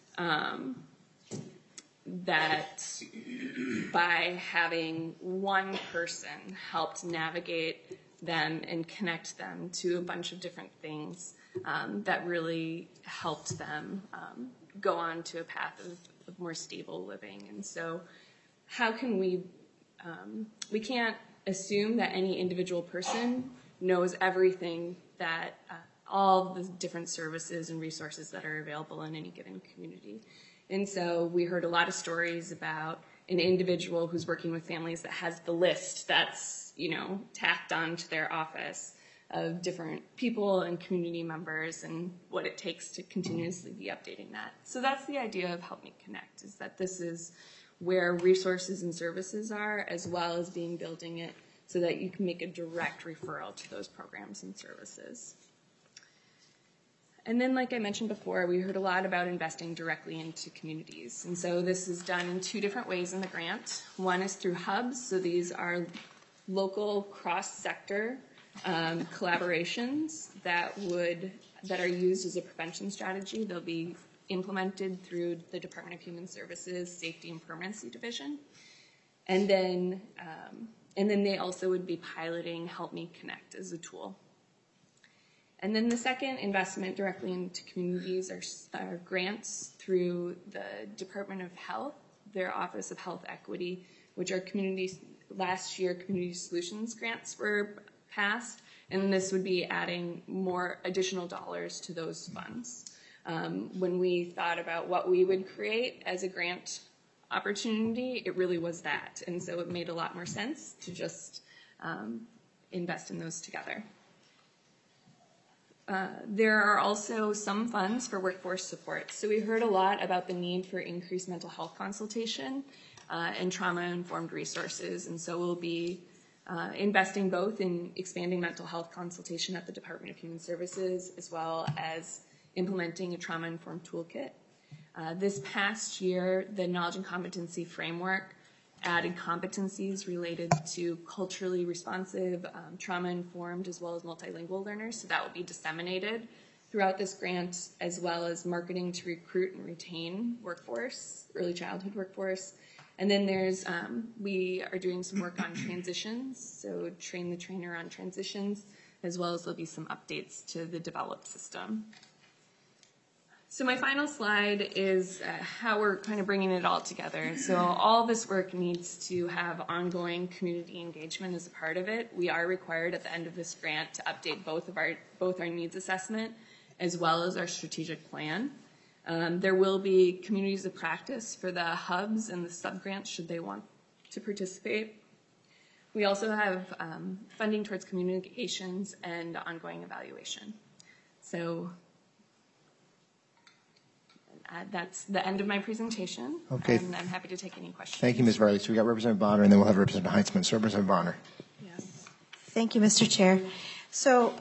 that by having one person helped navigate them and connect them to a bunch of different things that really helped them go on to a path of more stable living. And so how can we can't assume that any individual person knows everything that all the different services and resources that are available in any given community. And so we heard a lot of stories about an individual who's working with families that has the list that's, tacked onto their office of different people and community members and what it takes to continuously be updating that. So that's the idea of Help Me Connect, is that this is where resources and services are, as well as building it so that you can make a direct referral to those programs and services. And then, like I mentioned before, we heard a lot about investing directly into communities. And so this is done in two different ways in the grant. One is through hubs. So these are local cross-sector collaborations that are used as a prevention strategy. They'll be implemented through the Department of Human Services Safety and Permanency Division. And then they also would be piloting Help Me Connect as a tool. And then the second investment directly into communities are grants through the Department of Health, their Office of Health Equity, which are last year community solutions grants were passed, and this would be adding more additional dollars to those funds. When we thought about what we would create as a grant opportunity, it really was that. And so it made a lot more sense to just invest in those together. There are also some funds for workforce support. So we heard a lot about the need for increased mental health consultation and trauma-informed resources. And so we'll be investing both in expanding mental health consultation at the Department of Human Services, as well as implementing a trauma-informed toolkit. This past year, the Knowledge and Competency Framework added competencies related to culturally responsive, trauma-informed, as well as multilingual learners. So that will be disseminated throughout this grant, as well as marketing to recruit and retain workforce, early childhood workforce. And then we are doing some work on transitions, so train the trainer on transitions, as well as there'll be some updates to the developed system. So my final slide is how we're kind of bringing it all together. So all this work needs to have ongoing community engagement as a part of it. We are required at the end of this grant to update both our needs assessment as well as our strategic plan. There will be communities of practice for the hubs and the subgrants should they want to participate. We also have funding towards communications and ongoing evaluation. So that's the end of my presentation. Okay. And I'm happy to take any questions. Thank you, Ms. Varley. So we got Representative Bonner, and then we'll have Representative Heitzman. So Representative Bonner. Yes. Thank you, Mr. Chair. So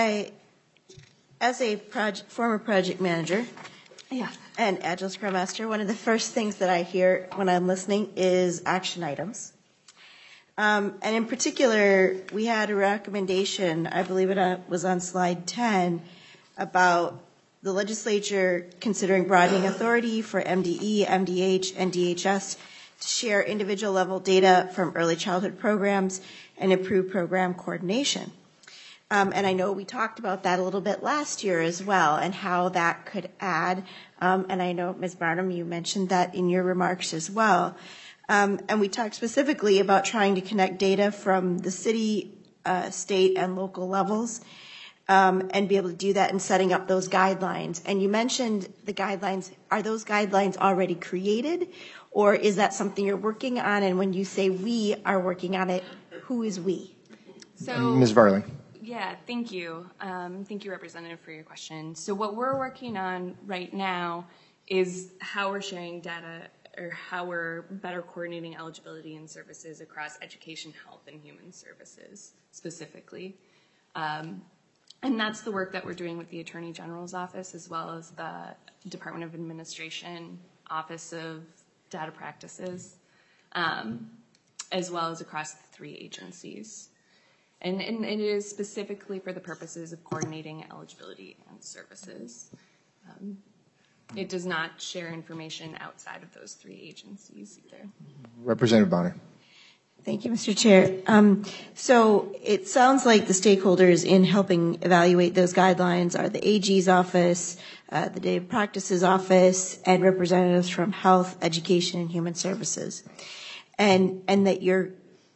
as a former project manager and Agile Scrum Master, one of the first things that I hear when I'm listening is action items. And in particular, we had a recommendation, I believe it was on slide 10, about the legislature considering broadening authority for MDE, MDH, and DHS to share individual level data from early childhood programs and improve program coordination. And I know we talked about that a little bit last year as well, and how that could add, and I know, Ms. Barnum, you mentioned that in your remarks as well. And we talked specifically about trying to connect data from the city, state, and local levels, and be able to do that in setting up those guidelines. And you mentioned the guidelines. Are those guidelines already created, or is that something you're working on? And when you say we are working on it, who is we? So, Ms. Varley. Yeah, thank you. Thank you, Representative, for your question. So what we're working on right now is how we're sharing data, or how we're better coordinating eligibility and services across education, health, and human services specifically. And that's the work that we're doing with the Attorney General's office, as well as the Department of Administration, Office of Data Practices, as well as across the three agencies. And it is specifically for the purposes of coordinating eligibility and services. It does not share information outside of those three agencies either. Representative Bonner. Thank you, Mr. Chair. So it sounds like the stakeholders in helping evaluate those guidelines are the AG's office, the Data Practices office, and representatives from health, education, and human services. And that you're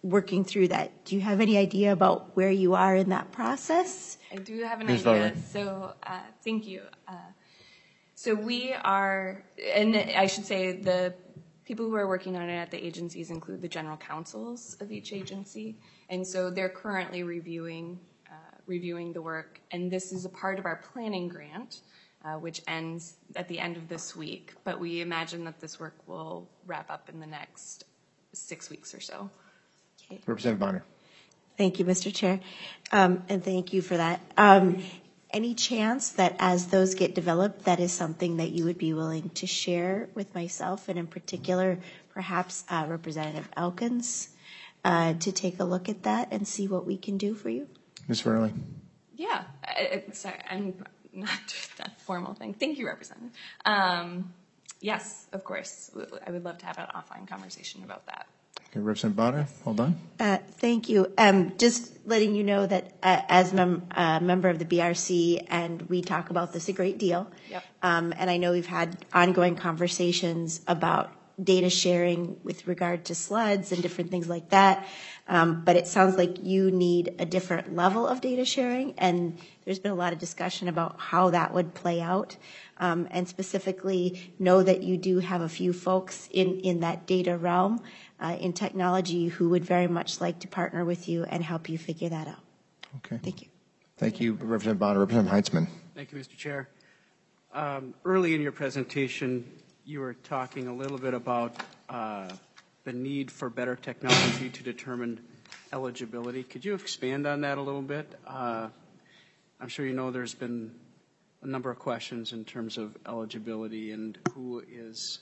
working through that. Do you have any idea about where you are in that process? I do have an Ms. idea. Varley. So thank you. So we are, and I should say the people who are working on it at the agencies include the general counsels of each agency. And so they're currently reviewing the work. And this is a part of our planning grant, which ends at the end of this week. But we imagine that this work will wrap up in the next 6 weeks or so. Okay. Representative Bonner. Thank you, Mr. Chair, and thank you for that. Any chance that as those get developed, that is something that you would be willing to share with myself, and in particular, perhaps Representative Elkins, to take a look at that and see what we can do for you? Ms. Varley. Yeah, sorry, I'm not doing that formal thing. Thank you, Representative. Yes, of course. I would love to have an offline conversation about that. Okay, Representative Bonner, hold on. Thank you. Just letting you know that as a member of the BRC, and we talk about this a great deal, Yep. and I know we've had ongoing conversations about data sharing with regard to SLUDs and different things like that, but it sounds like you need a different level of data sharing, and there's been a lot of discussion about how that would play out, and specifically know that you do have a few folks in that data realm in technology who would very much like to partner with you and help you figure that out. Okay. Thank you. Thank you, Representative Bonner. Representative Heitzman. Thank you, Mr. Chair. Early in your presentation, you were talking a little bit about the need for better technology to determine eligibility. Could you expand on that a little bit? I'm sure you know there's been a number of questions in terms of eligibility and who is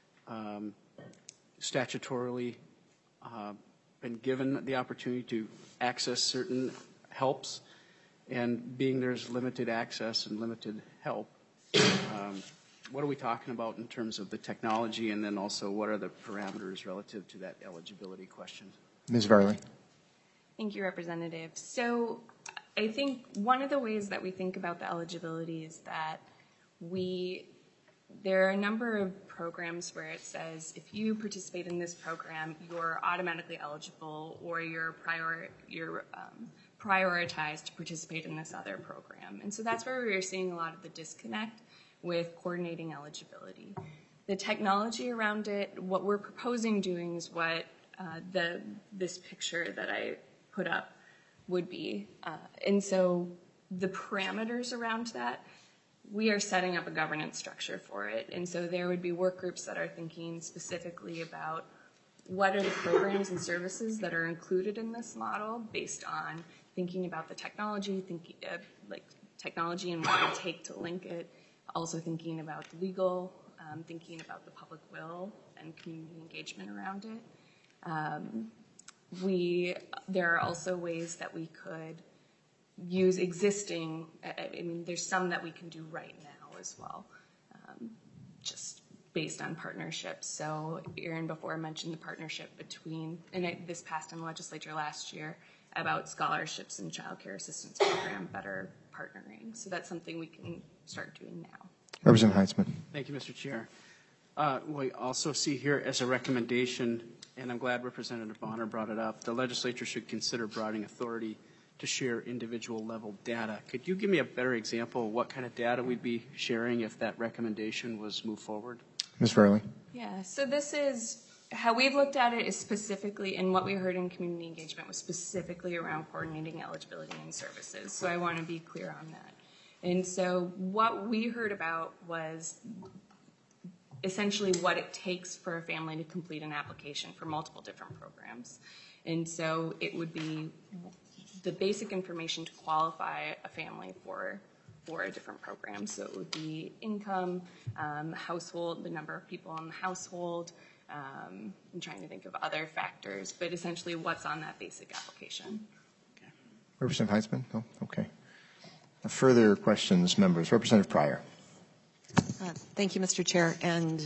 statutorily been given the opportunity to access certain helps, and being there's limited access and limited help, what are we talking about in terms of the technology, and then also what are the parameters relative to that eligibility question? Ms. Varley. Thank you, Representative. So I think one of the ways that we think about the eligibility is that there are a number of programs where it says if you participate in this program, you're automatically eligible, or you're prioritized to participate in this other program. And so that's where we're seeing a lot of the disconnect with coordinating eligibility. The technology around it, what we're proposing doing is what this picture that I put up would be. And so the parameters around that, we are setting up a governance structure for it. And so there would be work groups that are thinking specifically about what are the programs and services that are included in this model based on thinking about the technology, technology and what it would take to link it, also thinking about the legal, thinking about the public will and community engagement around it. There are also ways that we could use existing, there's some that we can do right now as well, just based on partnerships. So Erin before mentioned the partnership between, and this passed in the legislature last year, about scholarships and child care assistance program better partnering. So that's something we can start doing now. Representative Heitzman. Thank you, Mr. Chair. We also see here as a recommendation, and I'm glad Representative Bonner brought it up, the legislature should consider broadening authority to share individual level data. Could you give me a better example of what kind of data we'd be sharing if that recommendation was moved forward? Ms. Varley. Yeah, so this is, how we've looked at it is specifically, and what we heard in community engagement was specifically around coordinating eligibility and services. So I want to be clear on that. And so what we heard about was essentially what it takes for a family to complete an application for multiple different programs. And so it would be the basic information to qualify a family for a different program. So it would be income, household, the number of people in the household. I'm trying to think of other factors, but essentially what's on that basic application. Okay. Representative Heitzman? No? Okay. Further questions, members? Representative Pryor. Thank you, Mr. Chair, and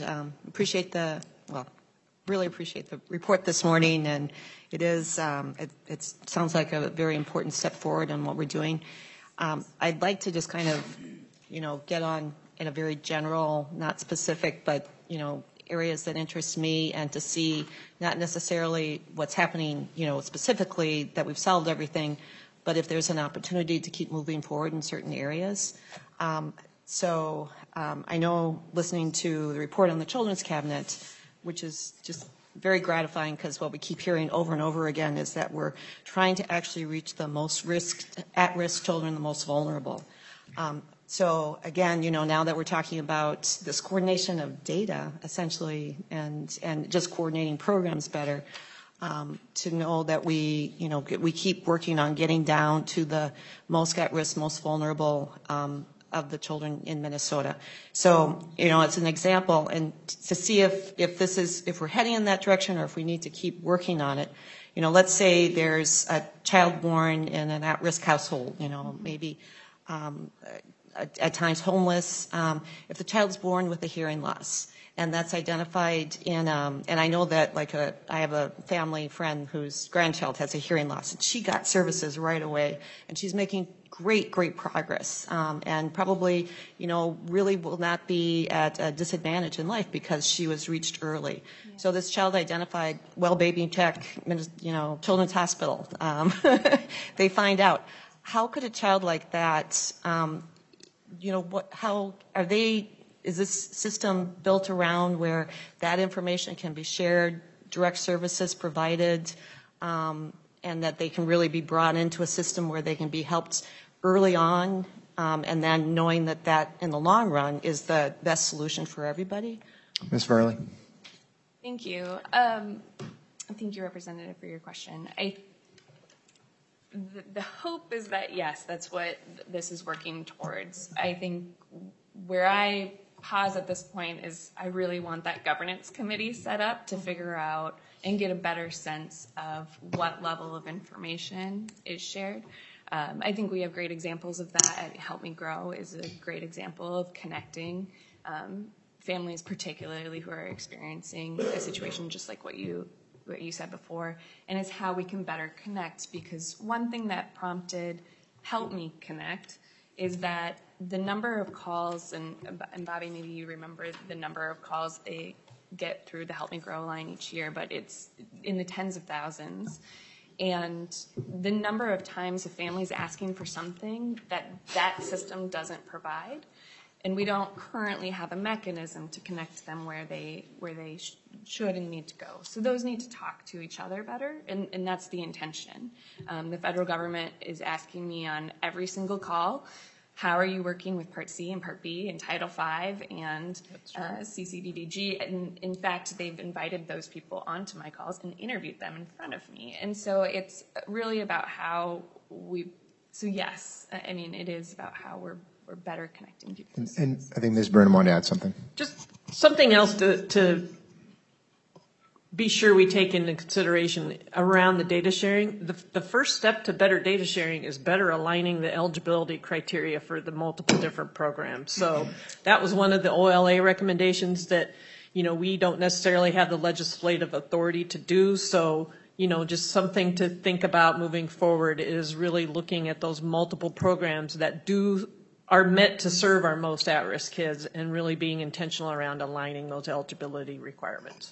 really appreciate the report this morning, and it is, it sounds like a very important step forward in what we're doing. I'd like to just kind of, get on in a very general, not specific, but, areas that interest me and to see not necessarily what's happening, specifically that we've solved everything, but if there's an opportunity to keep moving forward in certain areas. So I know listening to the report on the Children's Cabinet, which is just very gratifying because what we keep hearing over and over again is that we're trying to actually reach the most at-risk children, the most vulnerable. So again, now that we're talking about this coordination of data, essentially, and just coordinating programs better, to know that we keep working on getting down to the most at-risk, most vulnerable of the children in Minnesota. So, it's an example, and to see if we're heading in that direction or if we need to keep working on it. Let's say there's a child born in an at-risk household, maybe at times homeless. If the child's born with a hearing loss, and that's identified in, and I know that I have a family friend whose grandchild has a hearing loss, and she got services right away, and she's making great progress, and probably, really will not be at a disadvantage in life because she was reached early. Yeah. So this child identified, baby check, Children's Hospital. They find out. How could a child like that, is this system built around where that information can be shared, direct services provided, and that they can really be brought into a system where they can be helped early on, and then knowing that in the long run is the best solution for everybody? Ms. Varley. Thank you. Thank you, Representative, for your question. The hope is that, yes, that's what this is working towards. I think where I pause at this point is I really want that governance committee set up to figure out and get a better sense of what level of information is shared. I think we have great examples of that. Help Me Grow is a great example of connecting families, particularly who are experiencing a situation just like what you said before, and it's how we can better connect, because one thing that prompted Help Me Connect is that the number of calls, and Bobby, maybe you remember the number of calls they get through the Help Me Grow line each year, but it's in the tens of thousands. And the number of times a family's asking for something that system doesn't provide, and we don't currently have a mechanism to connect them where they should and need to go. So those need to talk to each other better, and that's the intention. The federal government is asking me on every single call, how are you working with Part C and Part B and Title V and CCDBG? And in fact, they've invited those people onto my calls and interviewed them in front of me. And so it's really about how yes, I mean, it is about how we're better connecting people. And I think Ms. Burnham wanted to add something. Just something else to be sure we take into consideration around the data sharing. The first step to better data sharing is better aligning the eligibility criteria for the multiple different programs. So that was one of the OLA recommendations that, we don't necessarily have the legislative authority to do. So, just something to think about moving forward is really looking at those multiple programs that are meant to serve our most at-risk kids and really being intentional around aligning those eligibility requirements.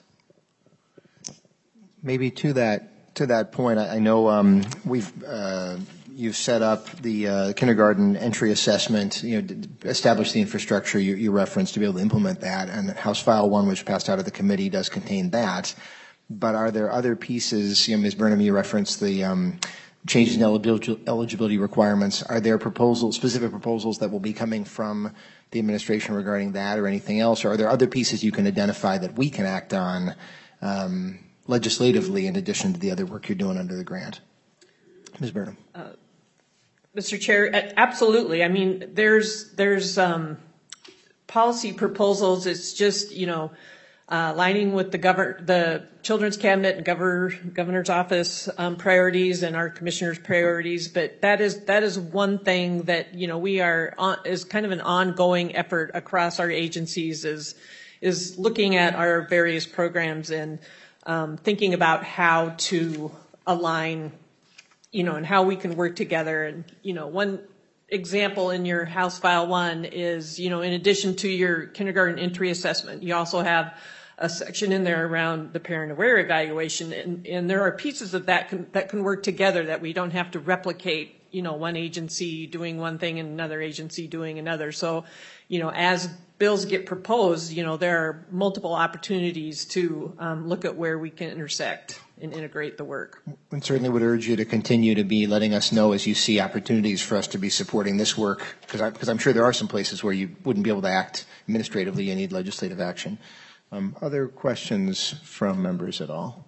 Maybe to that point, I know you've set up the kindergarten entry assessment, established the infrastructure you referenced to be able to implement that, and House File 1, which passed out of the committee, does contain that. But are there other pieces, Ms. Burnham, you referenced the changes in eligibility requirements. Are there specific proposals that will be coming from the administration regarding that or anything else? Or are there other pieces you can identify that we can act on legislatively in addition to the other work you're doing under the grant? Ms. Burnham. Mr. Chair, absolutely. I mean, there's policy proposals. It's just, aligning with the Children's Cabinet and Governor's Office priorities and our Commissioner's priorities. But that is one thing that, we is kind of an ongoing effort across our agencies is looking at our various programs and thinking about how to align, and how we can work together. And, one example in your House File 1 is, in addition to your kindergarten entry assessment, you also have a section in there around the parent aware evaluation, and there are pieces of that can work together, that we don't have to replicate, one agency doing one thing and another agency doing another. So, as bills get proposed, there are multiple opportunities to look at where we can intersect and integrate the work. And certainly would urge you to continue to be letting us know as you see opportunities for us to be supporting this work, because I'm sure there are some places where you wouldn't be able to act administratively. You need legislative action. Other questions from members at all?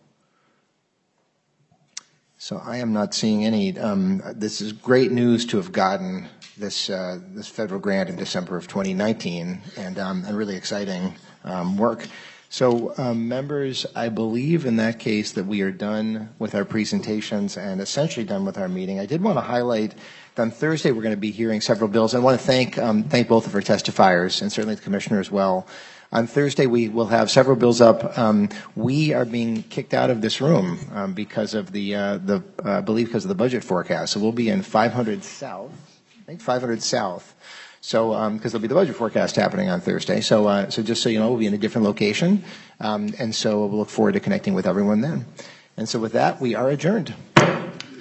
So I am not seeing any. This is great news to have gotten this federal grant in December of 2019, and really exciting work. So members, I believe in that case that we are done with our presentations and essentially done with our meeting. I did want to highlight that on Thursday we're going to be hearing several bills. I want to thank both of our testifiers and certainly the commissioner as well. On Thursday, we will have several bills up. We are being kicked out of this room because of I believe because of the budget forecast. So we'll be in 500 South, I think 500 South. So because there'll be the budget forecast happening on Thursday. So just so you know, we'll be in a different location, and so we'll look forward to connecting with everyone then. And so with that, we are adjourned.